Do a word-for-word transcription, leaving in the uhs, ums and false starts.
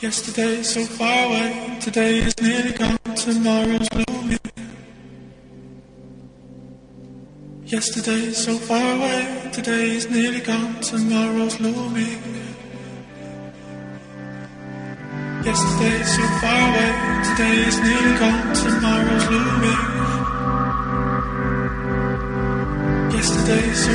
Yesterday is so far away, today is nearly gone, tomorrow's looming. Yesterday is so far away, today is nearly gone, tomorrow's looming. Yesterday is so far away, today is nearly gone, tomorrow's looming. Yesterday is so